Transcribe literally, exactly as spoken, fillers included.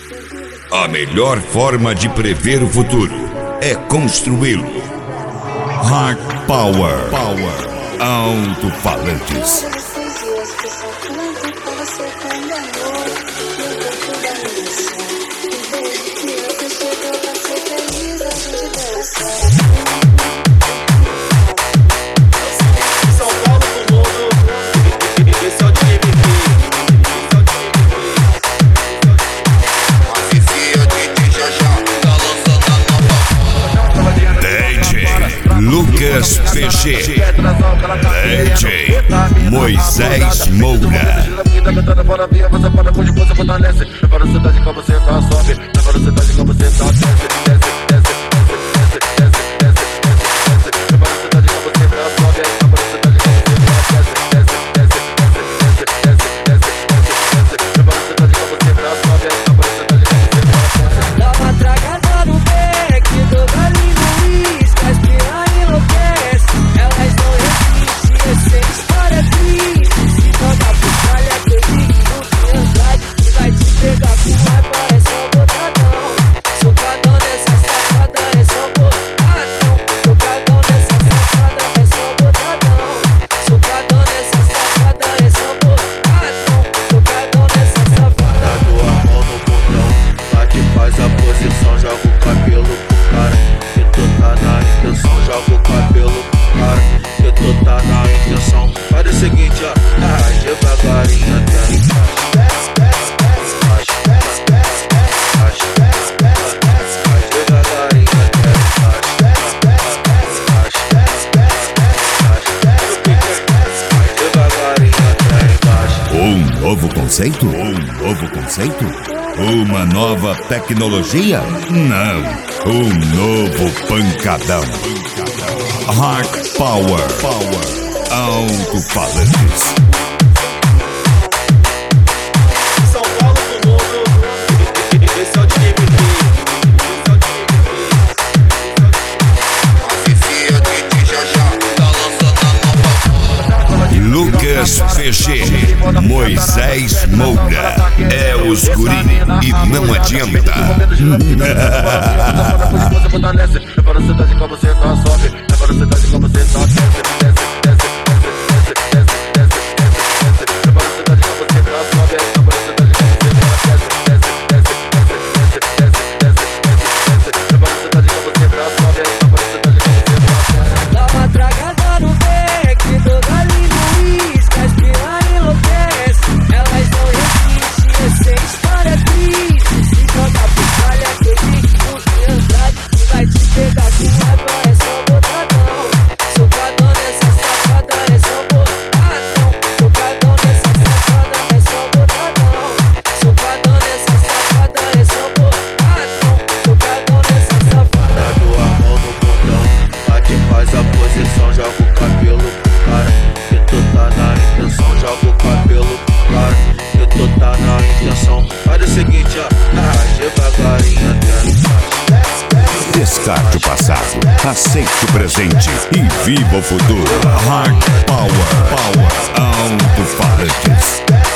A melhor forma de prever o futuro é construí-lo. Hack Power. Power. Alto-falantes. Lucas P G, D J Moisés Moura. Um novo conceito? Um novo conceito? Uma nova tecnologia? Não, um novo pancadão. Hack Power. Power. Alto-falantes. Lucas P G, Moisés Moura. É os guri e não adianta. Descarte o passado, aceite o presente e viva o futuro. Hack Power. Power. Alto-falantes.